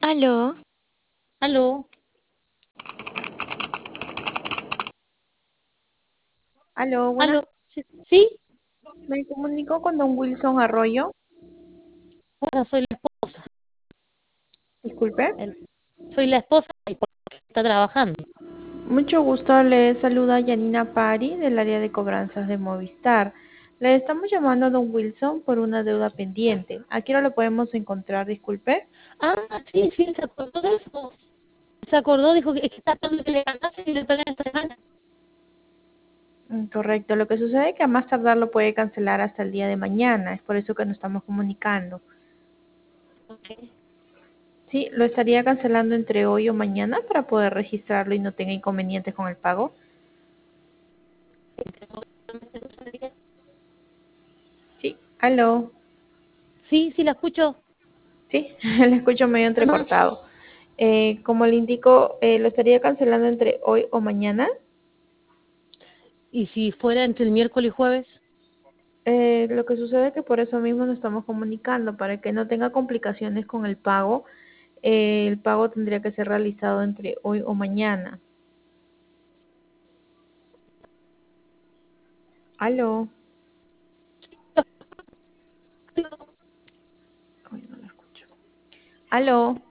Aló, Aló, aló, buenas. aló, sí, sí, Me comunico con don Wilson Arroyo. bueno, soy la esposa, Disculpe. el- soy la esposa y está trabajando. Mucho gusto, le saluda Yanina Pari del área de cobranzas de Movistar. Le estamos llamando a don Wilson por una deuda pendiente. ¿A qué hora lo podemos encontrar? Disculpe. Sí, sí, se acordó de eso. Se acordó, dijo que es que está tratando que le ganase y le pagan esta semana. Correcto. Lo que sucede es que a más tardar lo puede cancelar hasta el día de mañana. Es por eso que nos estamos comunicando. Ok. Sí, lo estaría cancelando entre hoy o mañana para poder registrarlo y no tenga inconvenientes con el pago. Sí, Sí, aló. sí, la escucho. Sí, le escucho medio Ajá. entrecortado. Como le indico, lo estaría cancelando entre hoy o mañana. ¿Y si fuera entre el miércoles y jueves? Lo que sucede es que por eso mismo nos estamos comunicando, para que no tenga complicaciones con el pago. El pago tendría que ser realizado entre hoy o mañana. Aló. Ay, no la escucho. Aló.